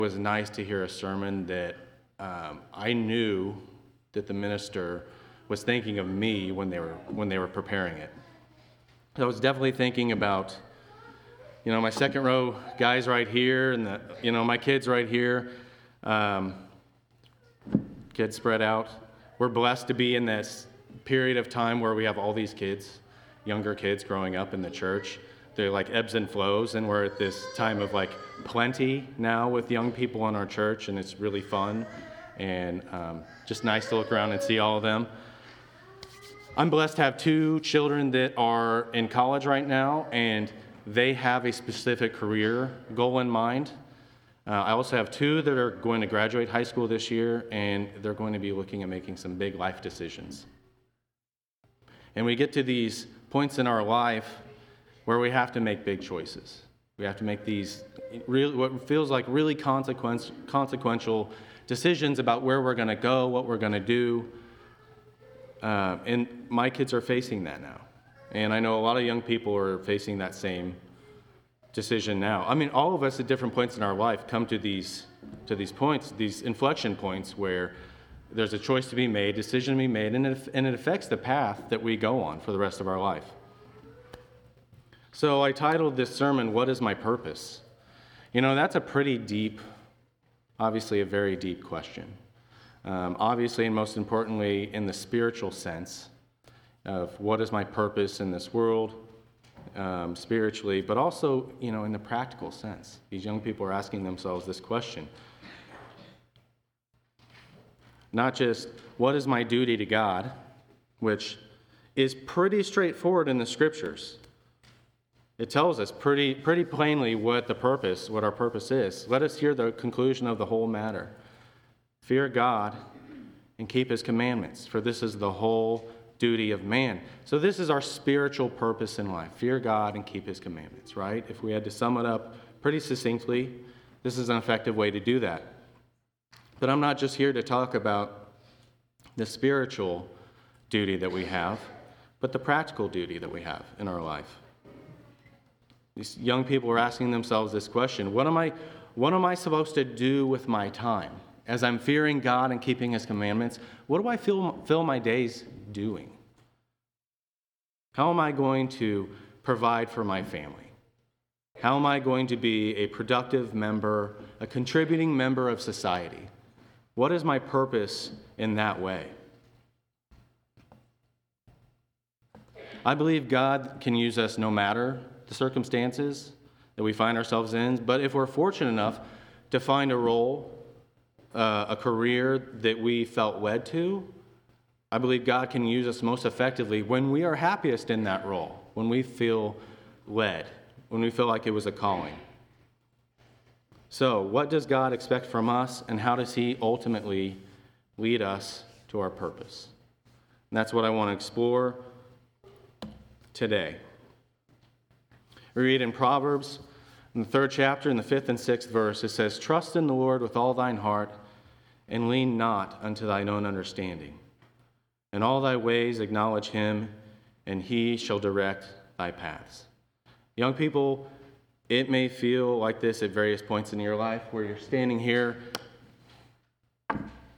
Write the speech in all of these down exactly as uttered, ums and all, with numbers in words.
It was nice to hear a sermon that um, I knew that the minister was thinking of me when they were when they were preparing it. I was definitely thinking about, you know, my second row guys right here, and the, you know, my kids right here, um, kids spread out. We're blessed to be in this period of time where we have all these kids, younger kids growing up in the church. They're like ebbs and flows, and we're at this time of like plenty now with young people in our church, and it's really fun and um, just nice to look around and see all of them. I'm blessed to have two children that are in college right now, and they have a specific career goal in mind. Uh, I also have two that are going to graduate high school this year, and they're going to be looking at making some big life decisions. And we get to these points in our life where we have to make big choices. We have to make these real, what feels like really consequence, consequential decisions about where we're going to go, what we're going to do. Uh, and my kids are facing that now. And I know a lot of young people are facing that same decision now. I mean, all of us at different points in our life come to these to these points, these inflection points where there's a choice to be made, decision to be made, and it, and it affects the path that we go on for the rest of our life. So I titled this sermon, "What is my purpose?" You know, that's a pretty deep, obviously a very deep question. Um, obviously, and most importantly, in the spiritual sense of what is my purpose in this world, um, spiritually, but also, you know, in the practical sense. These young people are asking themselves this question. Not just, what is my duty to God, which is pretty straightforward in the scriptures. It tells us pretty pretty plainly what the purpose, what our purpose is. Let us hear the conclusion of the whole matter. Fear God and keep his commandments, for this is the whole duty of man. So this is our spiritual purpose in life. Fear God and keep his commandments, right? If we had to sum it up pretty succinctly, this is an effective way to do that. But I'm not just here to talk about the spiritual duty that we have, but the practical duty that we have in our life. These young people are asking themselves this question: What am I, what am I supposed to do with my time? As I'm fearing God and keeping his commandments, what do I fill, fill my days doing? How am I going to provide for my family? How am I going to be a productive member, a contributing member of society? What is my purpose in that way? I believe God can use us no matter the circumstances that we find ourselves in, but if we're fortunate enough to find a role, uh, a career that we felt led to, I believe God can use us most effectively when we are happiest in that role, when we feel led, when we feel like it was a calling. So, what does God expect from us, and how does he ultimately lead us to our purpose? And that's what I want to explore today. We read in Proverbs, in the third chapter, in the fifth and sixth verse, it says, "Trust in the Lord with all thine heart, and lean not unto thine own understanding. In all thy ways acknowledge him, and he shall direct thy paths." Young people, it may feel like this at various points in your life where you're standing here, a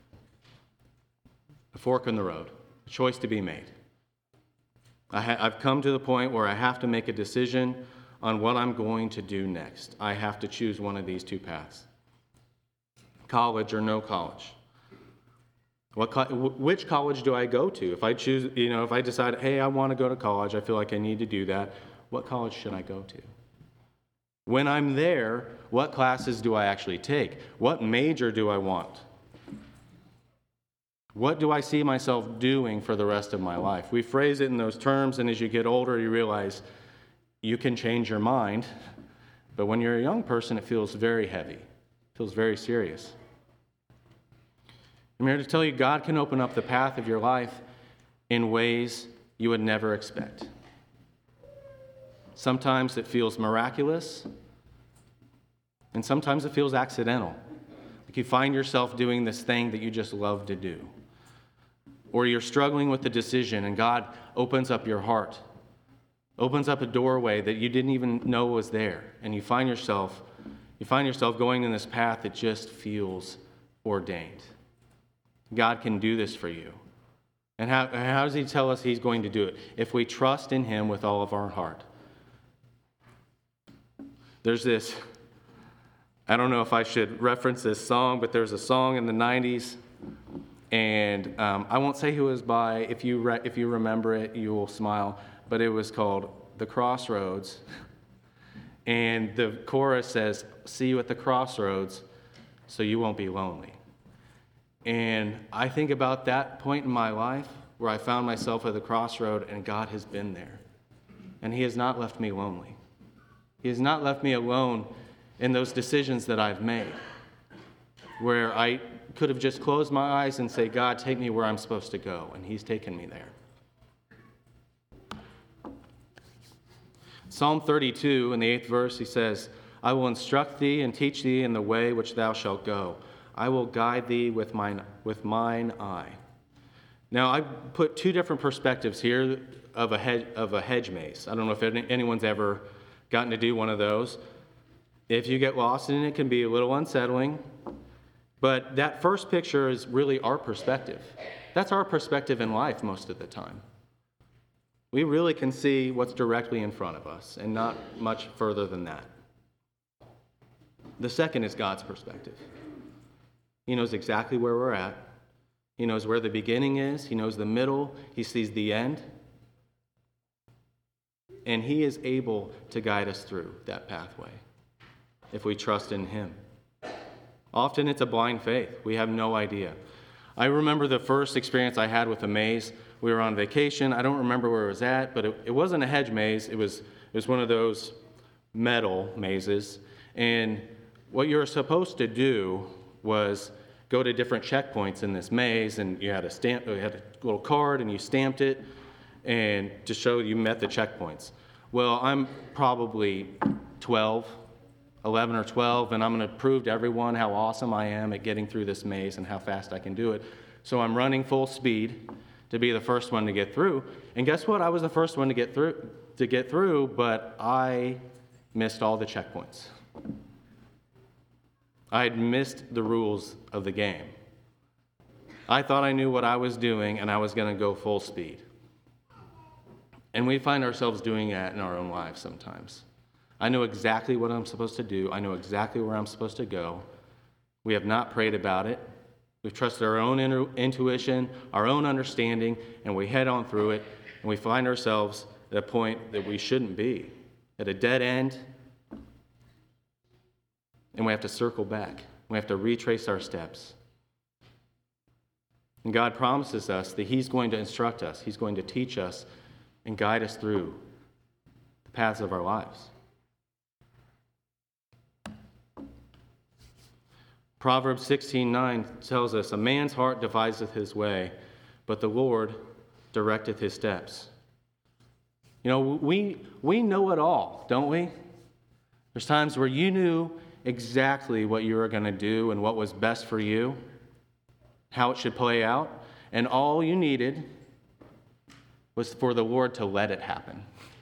fork in the road, a choice to be made. I ha- I've come to the point where I have to make a decision on what I'm going to do next. I have to choose one of these two paths. College or no college. What co- which college do I go to? If I choose, you know, if I decide, hey, I want to go to college, I feel like I need to do that, what college should I go to? When I'm there, what classes do I actually take? What major do I want? What do I see myself doing for the rest of my life? We phrase it in those terms, and as you get older, you realize you can change your mind, but when you're a young person, it feels very heavy. It feels very serious. I'm here to tell you, God can open up the path of your life in ways you would never expect. Sometimes it feels miraculous, and sometimes it feels accidental. Like you find yourself doing this thing that you just love to do. Or you're struggling with the decision, and God opens up your heart, opens up a doorway that you didn't even know was there, and you find yourself You find yourself going in this path that just feels ordained. God can do this for you. And how, how does he tell us he's going to do it? If we trust in him with all of our heart. There's this, I don't know if I should reference this song, but there's a song in the nineties, and um, I won't say who it was by. If you, re- if you remember it, you will smile. But it was called The Crossroads. And the chorus says, "See you at the crossroads so you won't be lonely." And I think about that point in my life where I found myself at the crossroad and God has been there. And he has not left me lonely. He has not left me alone in those decisions that I've made, where I could have just closed my eyes and say, "God, take me where I'm supposed to go." And he's taken me there. Psalm thirty-two, in the eighth verse, he says, "I will instruct thee and teach thee in the way which thou shalt go. I will guide thee with mine, with mine eye." Now, I put two different perspectives here of a, hedge, of a hedge maze. I don't know if any, anyone's ever gotten to do one of those. If you get lost in it, it can be a little unsettling. But that first picture is really our perspective. That's our perspective in life most of the time. We really can see what's directly in front of us and not much further than that. The second is God's perspective. He knows exactly where we're at. He knows where the beginning is. He knows the middle. He sees the end. And he is able to guide us through that pathway if we trust in him. Often it's a blind faith. We have no idea. I remember the first experience I had with a maze. We were on vacation. I don't remember where it was at, but it, it wasn't a hedge maze. It was, it was one of those metal mazes. And what you were supposed to do was go to different checkpoints in this maze, and you had a stamp, you had a little card, and you stamped it, and to show you met the checkpoints. Well, I'm probably twelve, eleven or twelve, and I'm going to prove to everyone how awesome I am at getting through this maze and how fast I can do it. So I'm running full speed to be the first one to get through. And guess what? I was the first one to get through, to get through, but I missed all the checkpoints. I had missed the rules of the game. I thought I knew what I was doing, and I was going to go full speed. And we find ourselves doing that in our own lives sometimes. I know exactly what I'm supposed to do. I know exactly where I'm supposed to go. We have not prayed about it. We've trusted our own intuition, our own understanding, and we head on through it, and we find ourselves at a point that we shouldn't be, at a dead end, and we have to circle back. We have to retrace our steps. And God promises us that he's going to instruct us. He's going to teach us and guide us through the paths of our lives. Proverbs sixteen nine tells us, "A man's heart deviseth his way, but the Lord directeth his steps." You know, we we know it all, don't we? There's times where you knew exactly what you were going to do and what was best for you, how it should play out, and all you needed was for the Lord to let it happen.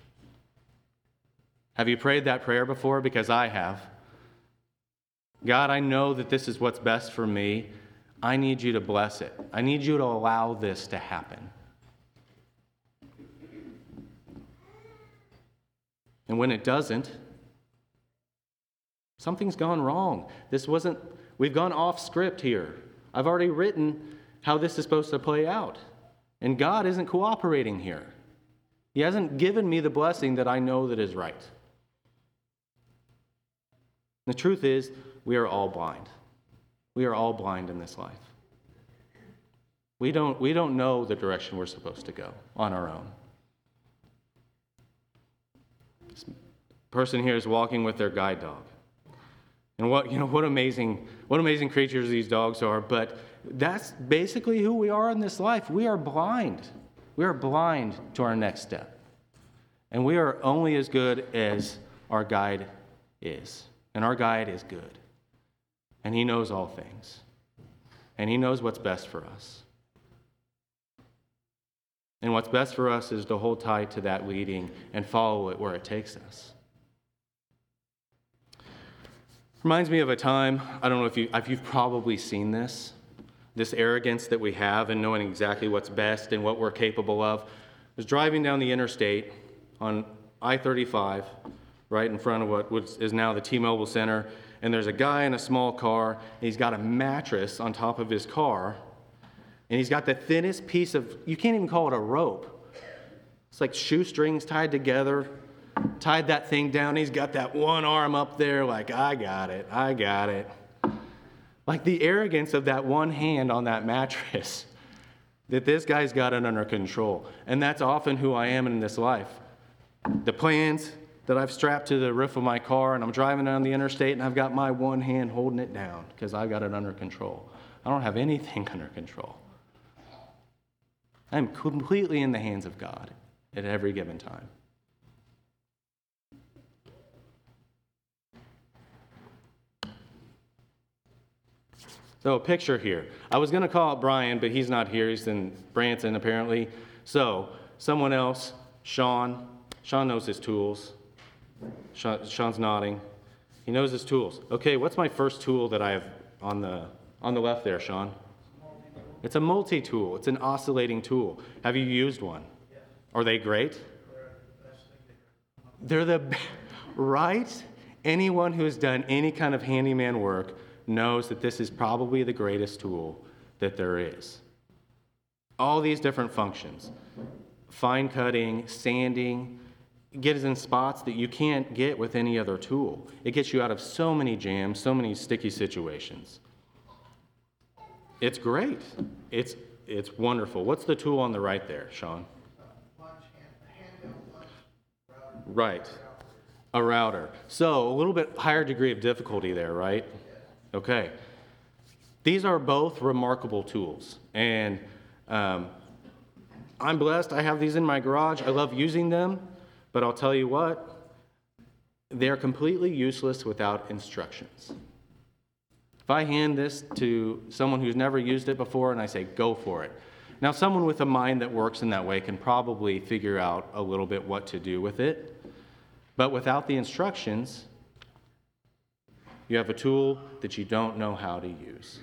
Have you prayed that prayer before? Because I have. God, I know that this is what's best for me. I need you to bless it. I need you to allow this to happen. And when it doesn't, something's gone wrong. This wasn't, we've gone off script here. I've already written how this is supposed to play out. And God isn't cooperating here. He hasn't given me the blessing that I know that is right. The truth is, we are all blind. We are all blind in this life. We don't, we don't know the direction we're supposed to go on our own. This person here is walking with their guide dog. And what, you know, what amazing, what amazing creatures these dogs are, but that's basically who we are in this life. We are blind. We are blind to our next step. And we are only as good as our guide is. And our guide is good. And he knows all things. And he knows what's best for us. And what's best for us is to hold tight to that leading and follow it where it takes us. Reminds me of a time, I don't know if, you, if you've probably seen this, this arrogance that we have in knowing exactly what's best and what we're capable of. I was driving down the interstate on I thirty-five, right in front of what is now the T-Mobile Center, and there's a guy in a small car, and he's got a mattress on top of his car, and he's got the thinnest piece of, you can't even call it a rope. It's like shoestrings tied together, tied that thing down. He's got that one arm up there like, I got it, I got it. Like the arrogance of that one hand on that mattress, that this guy's got it under control. And that's often who I am in this life. The plans that I've strapped to the roof of my car, and I'm driving down the interstate, and I've got my one hand holding it down because I've got it under control. I don't have anything under control. I'm completely in the hands of God at every given time. So a picture here. I was going to call it Brian, but he's not here. He's in Branson, apparently. So someone else, Sean. Sean knows his tools. Sean, Sean's nodding. He knows his tools. Okay, what's my first tool that I have on the on the left there, Sean? It's a multi-tool. It's an oscillating tool. Have you used one? Yes. Are they great? They're the best. Right? Anyone who's done any kind of handyman work knows that this is probably the greatest tool that there is. All these different functions. Fine cutting, sanding, gets in spots that you can't get with any other tool. It gets you out of so many jams, so many sticky situations. It's great. It's it's wonderful. What's the tool on the right there, Sean? Right. A router. So a little bit higher degree of difficulty there, right? Okay. These are both remarkable tools. And um, I'm blessed. I have these in my garage. I love using them. But I'll tell you what, they're completely useless without instructions. If I hand this to someone who's never used it before and I say, go for it. Now, someone with a mind that works in that way can probably figure out a little bit what to do with it. But without the instructions, you have a tool that you don't know how to use.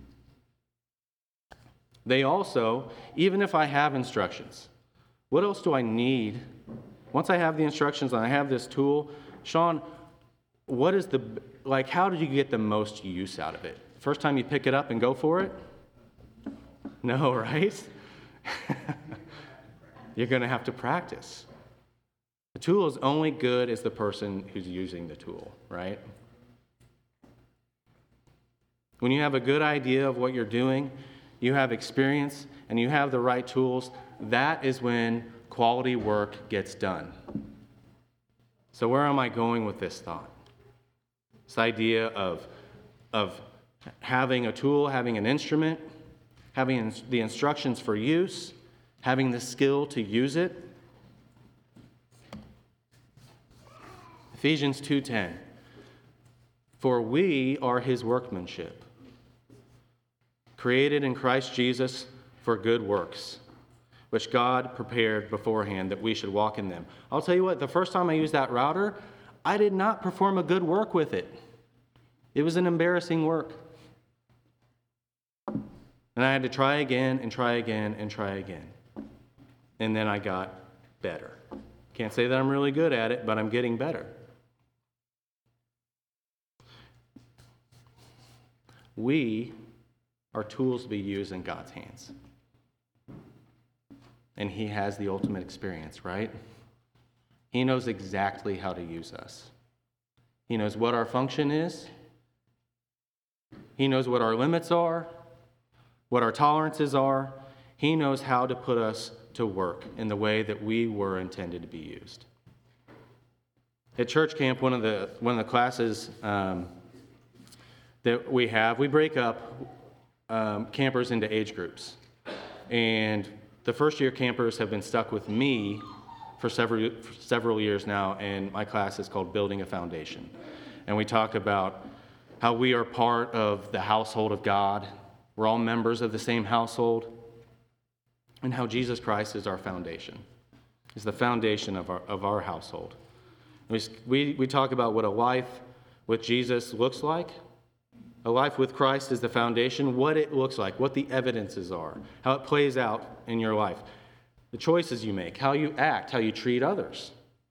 They also, even if I have instructions, what else do I need? Once I have the instructions and I have this tool, Sean, what is the, like, how did you get the most use out of it? First time you pick it up and go for it? No, right? You're going to have to practice. The tool is only good as the person who's using the tool, right? When you have a good idea of what you're doing, you have experience, and you have the right tools, that is when quality work gets done. So where am I going with this thought? This idea of, of having a tool, having an instrument, having the instructions for use, having the skill to use it. Ephesians two ten. For we are his workmanship, created in Christ Jesus for good works, which God prepared beforehand that we should walk in them. I'll tell you what, the first time I used that router, I did not perform a good work with it. It was an embarrassing work. And I had to try again and try again and try again. And then I got better. Can't say that I'm really good at it, but I'm getting better. We are tools to be used in God's hands. And he has the ultimate experience, right? He knows exactly how to use us. He knows what our function is. He knows what our limits are, what our tolerances are. He knows how to put us to work in the way that we were intended to be used. At church camp, one of the one of the classes um, that we have, we break up um, campers into age groups. And the first year campers have been stuck with me for several for several years now, and my class is called Building a Foundation. And we talk about how we are part of the household of God. We're all members of the same household, and how Jesus Christ is our foundation, is the foundation of our of our household. We, we, we talk about what a life what Jesus looks like. A life with Christ is the foundation, what it looks like, what the evidences are, how it plays out in your life, the choices you make, how you act, how you treat others.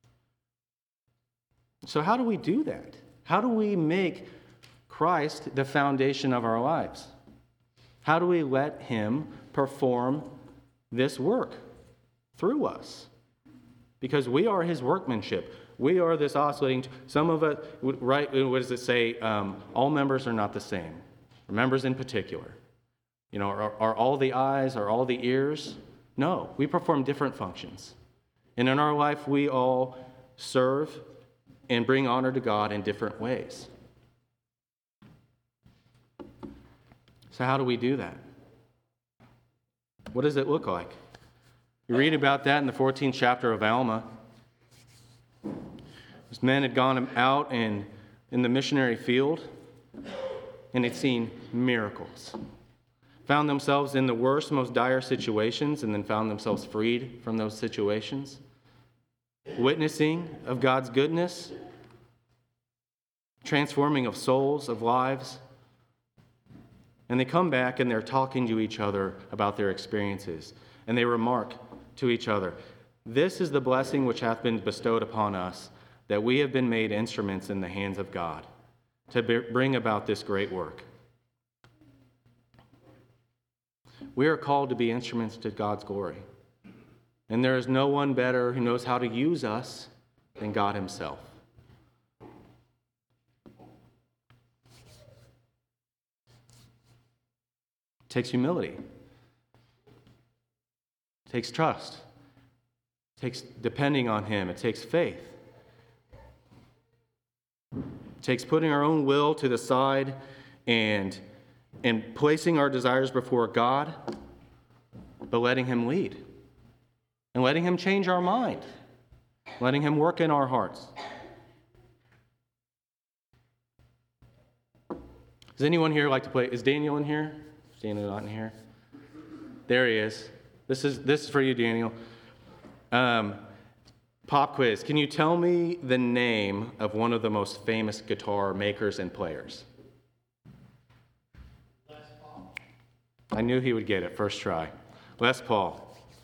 So how do we do that? How do we make Christ the foundation of our lives? How do we let him perform this work through us? Because we are his workmanship. We are this oscillating. Some of us, right? What does it say? Um, all members are not the same. Members in particular. You know, are, are all the eyes? Are all the ears? No, we perform different functions. And in our life, we all serve and bring honor to God in different ways. So how do we do that? What does it look like? You read about that in the fourteenth chapter of Alma. These men had gone out in, in the missionary field and had seen miracles. Found themselves in the worst, most dire situations, and then found themselves freed from those situations. Witnessing of God's goodness, transforming of souls, of lives. And they come back and they're talking to each other about their experiences. And they remark to each other, "This is the blessing which hath been bestowed upon us, that we have been made instruments in the hands of God to bring about this great work." We are called to be instruments to God's glory. And there is no one better who knows how to use us than God himself. It takes humility. It takes trust. It takes depending on him. It takes faith. It takes putting our own will to the side and, and placing our desires before God, but letting him lead. And letting him change our mind. Letting him work in our hearts. Does anyone here like to play? Is Daniel in here? Is Daniel not in here? There he is. This is this is for you, Daniel. Um, pop quiz. Can you tell me the name of one of the most famous guitar makers and players? Les Paul. I knew he would get it first try. Les Paul.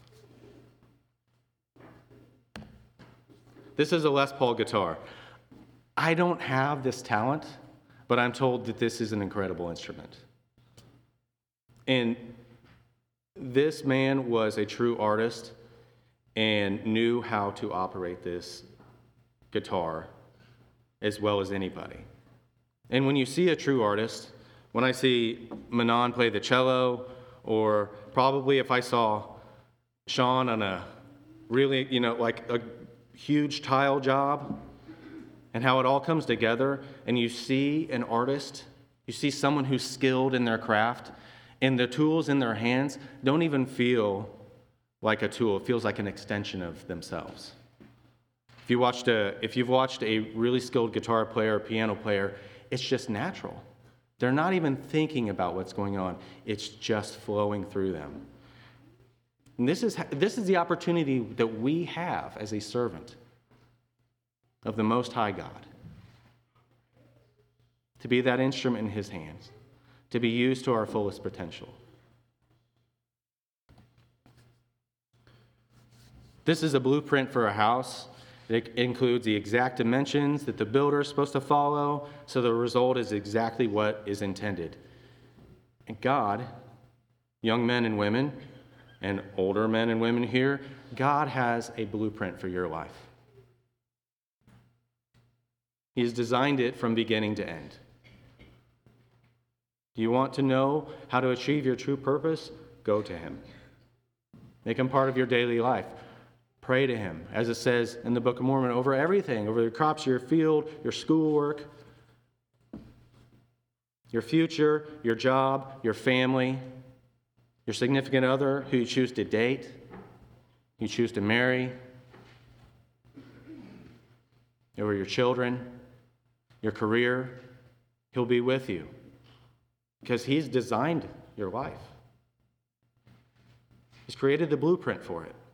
This is a Les Paul guitar. I don't have this talent, but I'm told that this is an incredible instrument. And this man was a true artist and knew how to operate this guitar as well as anybody. And when you see a true artist, when I see Manon play the cello, or probably if I saw Sean on a really, you know, like a huge tile job, and how it all comes together, and you see an artist, you see someone who's skilled in their craft, and the tools in their hands don't even feel like a tool. It feels like an extension of themselves. If you watched a, if you've watched a really skilled guitar player or piano player, it's just natural. They're not even thinking about what's going on. It's just flowing through them. And this is, this is the opportunity that we have as a servant of the Most High God, to be that instrument in his hands, to be used to our fullest potential. This is a blueprint for a house. It includes the exact dimensions that the builder is supposed to follow, so the result is exactly what is intended. And God, young men and women, and older men and women here, God has a blueprint for your life. He's designed it from beginning to end. Do you want to know how to achieve your true purpose? Go to him. Make him part of your daily life. Pray to him, as it says in the Book of Mormon, over everything, over your crops, your field, your schoolwork, your future, your job, your family, your significant other who you choose to date, you choose to marry, over your children, your career. He'll be with you because he's designed your life. He's created the blueprint for it.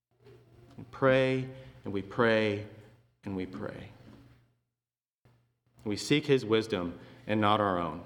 And pray, and we pray, and we pray. We seek his wisdom and not our own.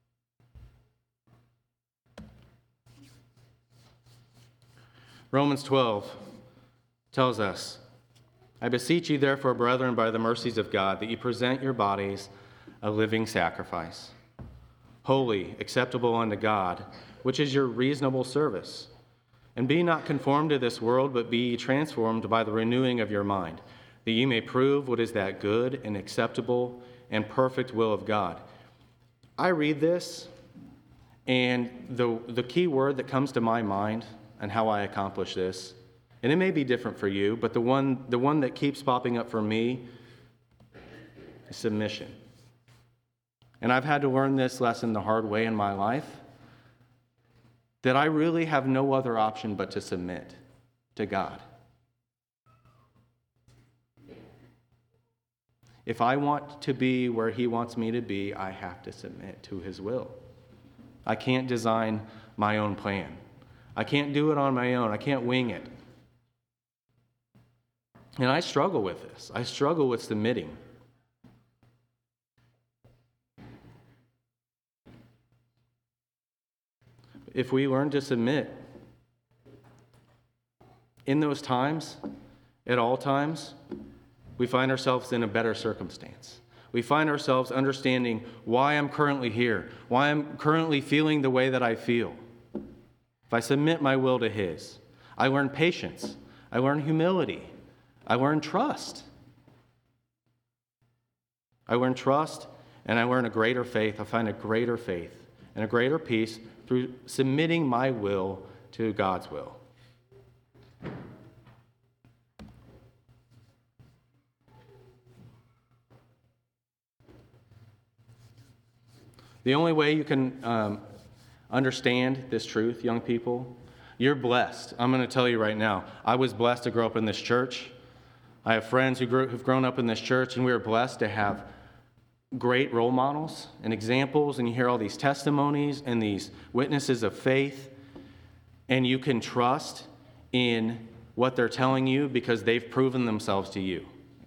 Romans twelve tells us, I beseech you, therefore, brethren, by the mercies of God, that you present your bodies a living sacrifice, holy, acceptable unto God, which is your reasonable service. And be not conformed to this world, but be ye transformed by the renewing of your mind, that ye may prove what is that good and acceptable and perfect will of God. I read this, and the, the key word that comes to my mind and how I accomplish this, and it may be different for you, but the one, the one that keeps popping up for me is submission. And I've had to learn this lesson the hard way in my life, that I really have no other option but to submit to God. If I want to be where he wants me to be, I have to submit to his will. I can't design my own plan. I can't do it on my own. I can't wing it. And I struggle with this. I struggle with submitting. If we learn to submit, in those times, at all times, we find ourselves in a better circumstance. We find ourselves understanding why I'm currently here, why I'm currently feeling the way that I feel. If I submit my will to his, I learn patience, I learn humility, I learn trust. I learn trust, and I learn a greater faith. I find a greater faith and a greater peace through submitting my will to God's will. The only way you can um, understand this truth, young people, you're blessed. I'm going to tell you right now, I was blessed to grow up in this church. I have friends who grew, who've grown up in this church, and we are blessed to have great role models and examples, and you hear all these testimonies and these witnesses of faith, and you can trust in what they're telling you because they've proven themselves to you.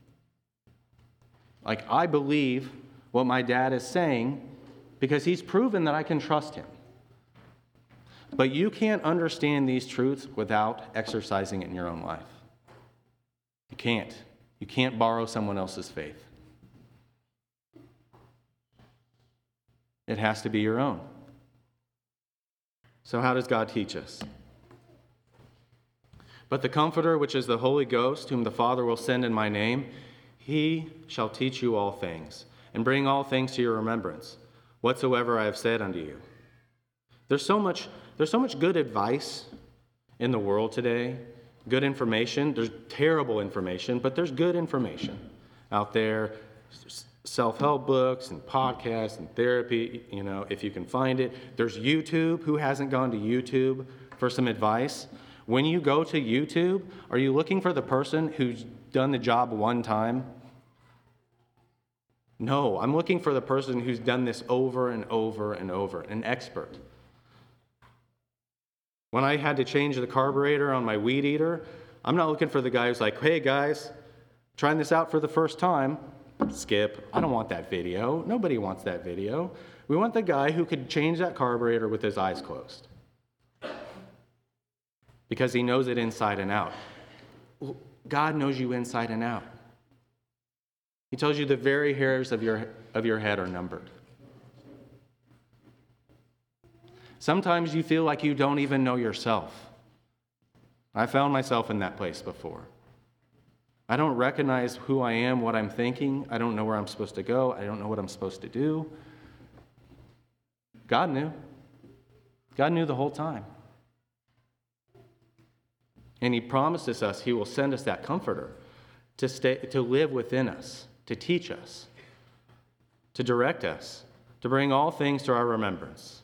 Like, I believe what my dad is saying because he's proven that I can trust him. But you can't understand these truths without exercising it in your own life. You can't. You can't borrow someone else's faith. It has to be your own. So how does God teach us? But the Comforter, which is the Holy Ghost, whom the Father will send in my name, he shall teach you all things, and bring all things to your remembrance, whatsoever I have said unto you. There's so much, there's so much good advice in the world today, good information. There's terrible information, but there's good information out there. Self-help books and podcasts and therapy, you know, if you can find it. There's YouTube. Who hasn't gone to YouTube for some advice? When you go to YouTube, are you looking for the person who's done the job one time? No, I'm looking for the person who's done this over and over and over, an expert. When I had to change the carburetor on my weed eater, I'm not looking for the guy who's like, hey guys, trying this out for the first time. Skip. I don't want that video. Nobody wants that video. We want the guy who could change that carburetor with his eyes closed, because he knows it inside and out. God knows you inside and out. He tells you the very hairs of your, of your head are numbered. Sometimes you feel like you don't even know yourself. I found myself in that place before. I don't recognize who I am, what I'm thinking. I don't know where I'm supposed to go. I don't know what I'm supposed to do. God knew. God knew the whole time. And he promises us he will send us that comforter to stay, to live within us, to teach us, to direct us, to bring all things to our remembrance.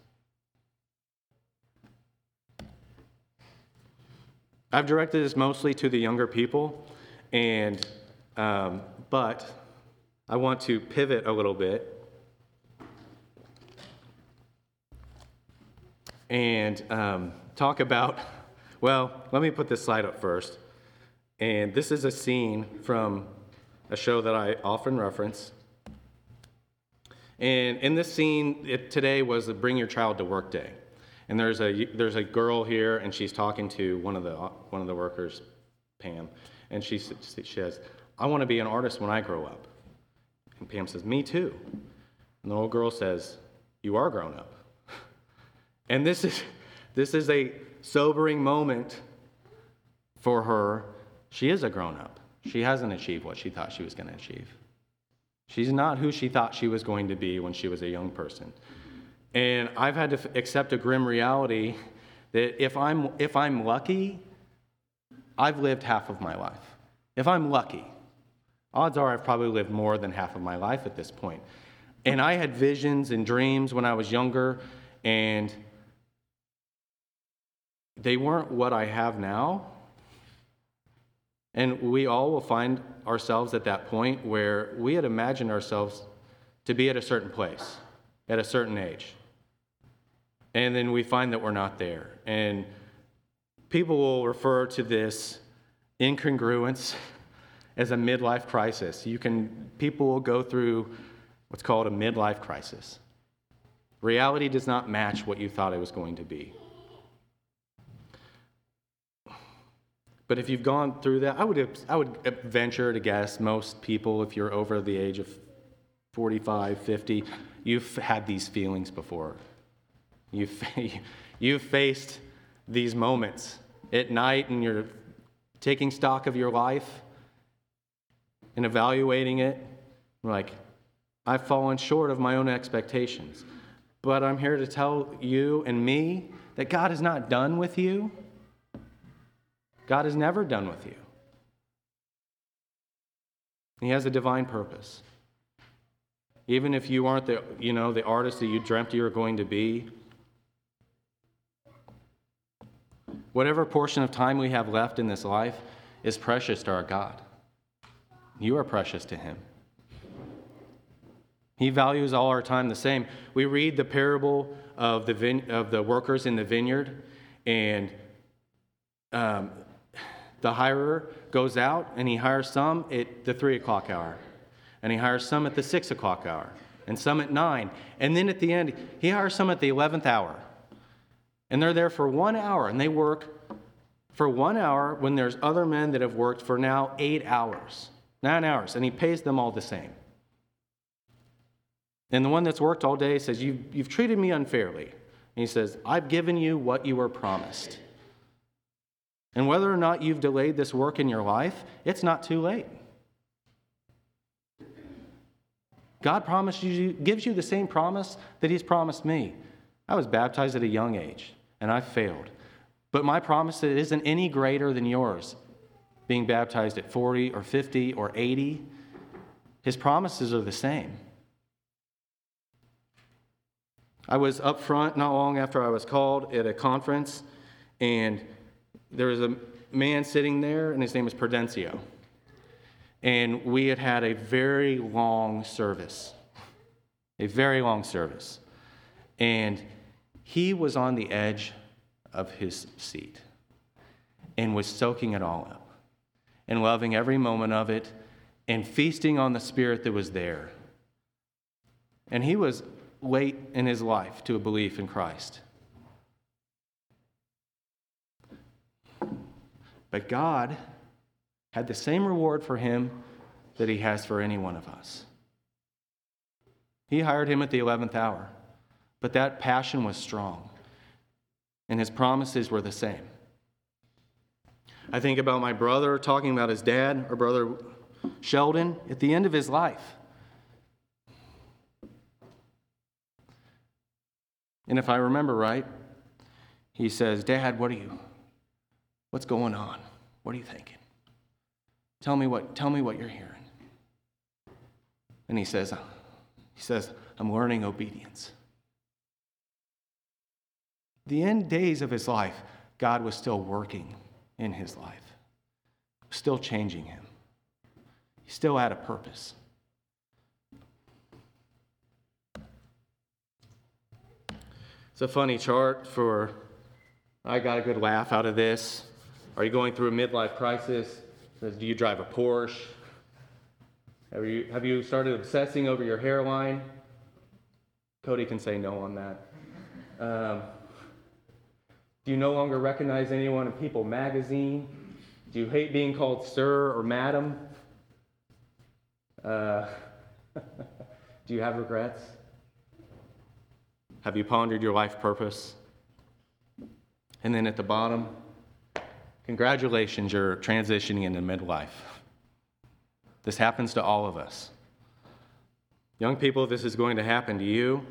I've directed this mostly to the younger people, and um, but I want to pivot a little bit and um, talk about, well, let me put this slide up first. And this is a scene from a show that I often reference. And in this scene, it, today was the Bring Your Child to Work Day. And there's a there's a girl here, and she's talking to one of the one of the workers, Pam, and she s- she says, "I want to be an artist when I grow up." And Pam says, "Me too." And the little girl says, "You are grown up." And this is this is a sobering moment for her. She is a grown up. She hasn't achieved what she thought she was going to achieve. She's not who she thought she was going to be when she was a young person. And I've had to f- accept a grim reality that if I'm if I'm lucky, I've lived half of my life. If I'm lucky, odds are I've probably lived more than half of my life at this point. And I had visions and dreams when I was younger, and they weren't what I have now. And we all will find ourselves at that point where we had imagined ourselves to be at a certain place, at a certain age. And then we find that we're not there. And people will refer to this incongruence as a midlife crisis. You can, people will go through what's called a midlife crisis. Reality does not match what you thought it was going to be. But if you've gone through that, I would I would venture to guess most people, if you're over the age of forty-five, fifty, you've had these feelings before. You've, you've faced these moments at night, and you're taking stock of your life and evaluating it. Like, I've fallen short of my own expectations. But I'm here to tell you and me that God is not done with you. God is never done with you. He has a divine purpose. Even if you aren't the, you know, the artist that you dreamt you were going to be, whatever portion of time we have left in this life is precious to our God. You are precious to Him. He values all our time the same. We read the parable of the vine- of the workers in the vineyard, and um, the hirer goes out and he hires some at the three o'clock hour, and he hires some at the six o'clock hour, and some at nine, and then at the end he hires some at the eleventh hour, and they're there for one hour, and they work for one hour when there's other men that have worked for now eight hours, nine hours, and he pays them all the same. And the one that's worked all day says, you, you've treated me unfairly. And he says, I've given you what you were promised. And whether or not you've delayed this work in your life, it's not too late. God promised you, gives you the same promise that He's promised me. I was baptized at a young age, and I failed. But my promise isn't any greater than yours, being baptized at forty or fifty or eighty. His promises are the same. I was up front not long after I was called at a conference, and there was a man sitting there, and his name was Prudencio. And we had had a very long service, a very long service. And he was on the edge of his seat and was soaking it all up and loving every moment of it and feasting on the Spirit that was there. And he was late in his life to a belief in Christ. But God had the same reward for him that He has for any one of us. He hired him at the eleventh hour, but that passion was strong, and his promises were the same. I think about my brother talking about his dad, or brother Sheldon, at the end of his life. And if I remember right, he says, Dad, what are you, what's going on? What are you thinking? Tell me what, tell me what you're hearing. And he says, he says, I'm learning obedience. The end days of his life, God was still working in his life, still changing him. He still had a purpose. It's a funny chart for, I got a good laugh out of this. Are you going through a midlife crisis? Do you drive a Porsche? Have you, have you started obsessing over your hairline? Cody can say no on that. Um, do you no longer recognize anyone in People magazine? Do you hate being called sir or madam? Uh, do you have regrets? Have you pondered your life purpose? And then at the bottom, congratulations, you're transitioning into midlife. This happens to all of us. Young people, this is going to happen to you.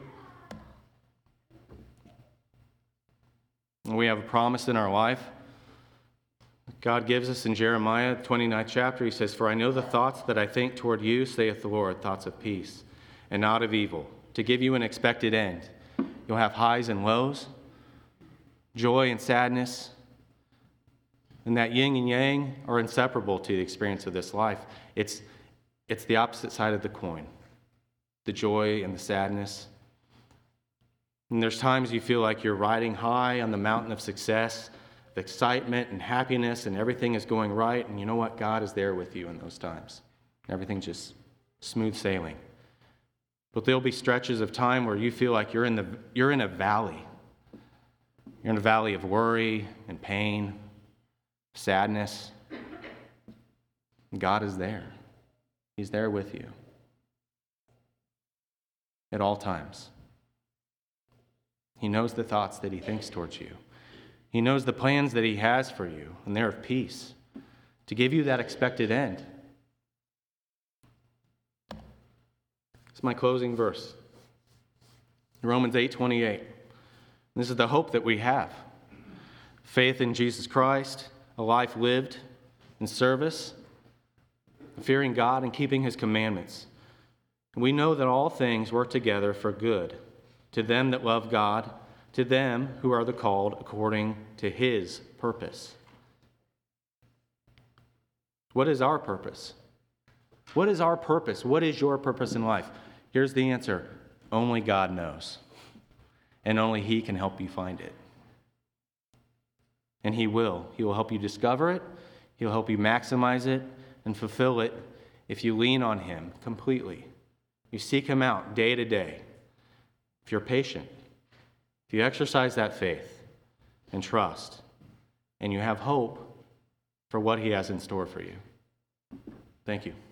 We have a promise in our life. God gives us in Jeremiah, twenty-ninth chapter, he says, "For I know the thoughts that I think toward you, saith the Lord, thoughts of peace and not of evil, to give you an expected end." You'll have highs and lows, joy and sadness, and that yin and yang are inseparable to the experience of this life. It's, it's the opposite side of the coin, the joy and the sadness. And there's times you feel like you're riding high on the mountain of success, of excitement and happiness, and everything is going right, and you know what? God is there with you in those times. Everything's just smooth sailing. But there'll be stretches of time where you feel like you're in the you're in a valley. You're in a valley of worry and pain, sadness. And God is there. He's there with you at all times. He knows the thoughts that he thinks towards you. He knows the plans that he has for you, and they're of peace, to give you that expected end. It's my closing verse. Romans eight twenty-eight. This is the hope that we have. Faith in Jesus Christ, a life lived in service, fearing God and keeping his commandments. We know that all things work together for good to them that love God, to them who are the called according to his purpose. What is our purpose? What is our purpose? What is your purpose in life? Here's the answer. Only God knows. And only he can help you find it. And he will. He will help you discover it. He'll help you maximize it and fulfill it if you lean on him completely. You seek him out day to day. If you're patient, if you exercise that faith and trust, and you have hope for what he has in store for you. Thank you.